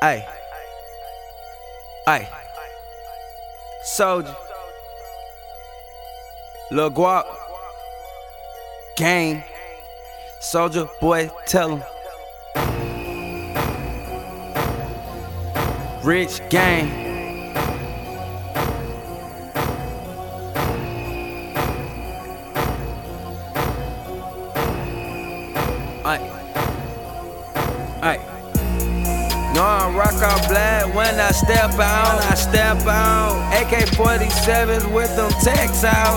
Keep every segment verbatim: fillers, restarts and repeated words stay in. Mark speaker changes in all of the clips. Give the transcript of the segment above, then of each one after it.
Speaker 1: Ay, ay, Soldier, Lil Guap, Gang, Soldier Boy, tell him. Rich Gang. Ay, ay. No, I rock all black when I step out. I step out. A K forty-sevens with them techs out.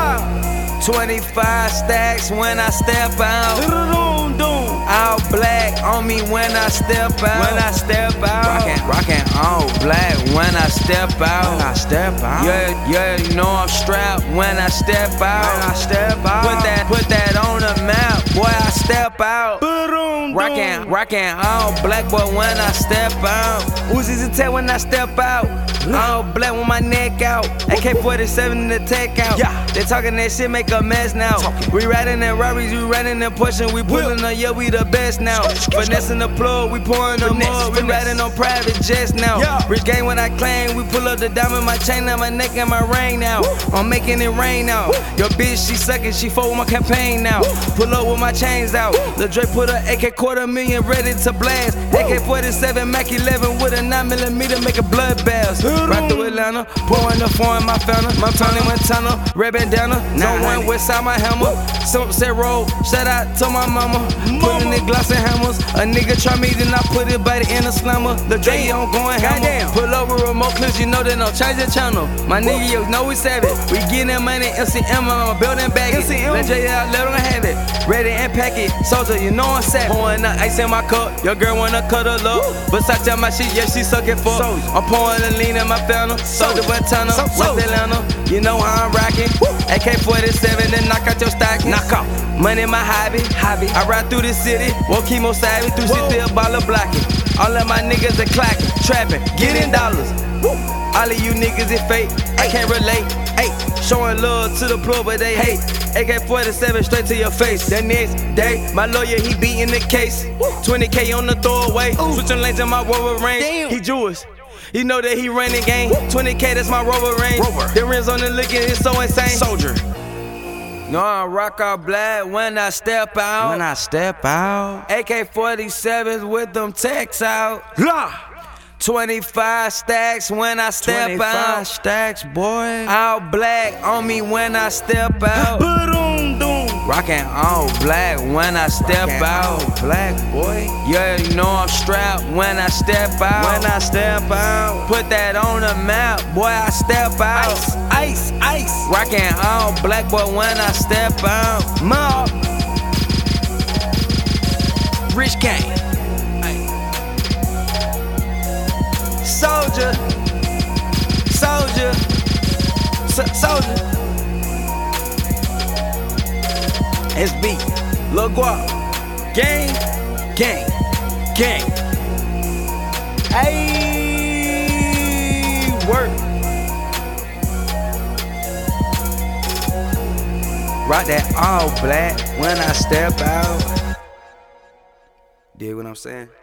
Speaker 1: twenty-five stacks when I step out. All black on me when I step out. When I step out. Rockin', rockin' all black when I step out. When I step out. Yeah, yeah, you know I'm strapped when I step out. When I step out. Put that, put that on the map, boy. I step out. Rockin', rockin' all black, but when I step out. Uzis and tell when I step out. All black with my neck out. A K forty-seven in the tech out. Yeah. They talking that shit, make a mess now. Talkin'. We riding in Robbies, we riding and pushing, we pullin' up, yeah, we the best now. Finessing the plug, we pouring the mud, we riding on private jets now. Yeah. Rich Gang when I claim, we pull up the diamond, my chain on my neck and my ring now. Woo. I'm making it rain now. Woo. Your bitch, she suckin', she fuck with my campaign now. Woo. Pull up with my chains out. Lil Dre put a A K quarter million ready to blast. Woo. A K forty-seven, Mac eleven with a nine millimeter, make a blood bath. Right through Atlanta, pouring the foreign my fountain. My Tony Montana, red bandana. No one westside my hammer. Some said roll, shout out to my mama. Putting it gloss and hammers. A nigga try me, then I put it by the end of slammer. The J on going hammer. Pull over remote cause you know they don't change the channel. My nigga, you know we savage. We getting money, M C M, I'm a building bag. Let J out, let them have it. Ready and pack it. Soldier, you know I'm savage. Pouring the ice in my cup. Your girl wanna cut her love. Versace on my shit, yeah, she suckin' for. I'm pouring the lean in my fountain. Soldier Montana, West Atlanta. You know how I'm rockin'. A K forty-seven, then knock out your stockings. Knock out. Money my hobby. hobby. I ride through the city. Won't chemo savage. Through shit still ball of blocking. All of my niggas are clacking. Trapping. Getting dollars. Woo. All of you niggas is fake. I can't relate. Ay. Showing love to the plug, but they hate. A K forty-seven straight to your face. The next day, my lawyer, he beating the case. twenty K on the throwaway. Ooh. Switching lanes in my Rover range. Damn. He Jewish. You know that he running game. twenty K, that's my Rover range. Rover. The rims on the looking, it's so insane. Soldier. No, I rock all black when I step out. When I step out. A K forty-sevens with them techs out. La. twenty-five stacks when I step twenty-five out. twenty-five stacks, boy. All black on me when I step out. Rockin' all black when I step Rockin out. All black, boy. Yeah, you know I'm strapped when I step out. When I step out. Put that on the map, boy. I step out. Ice, ice, ice. Rockin' all black, boy. When I step out. Mob. Rich Gang. Soldier, soldier, so soldier. S B, Lil Guap, Gang, Gang, Gang. Ayy, work. Rock that all black when I step out. Dig what I'm saying?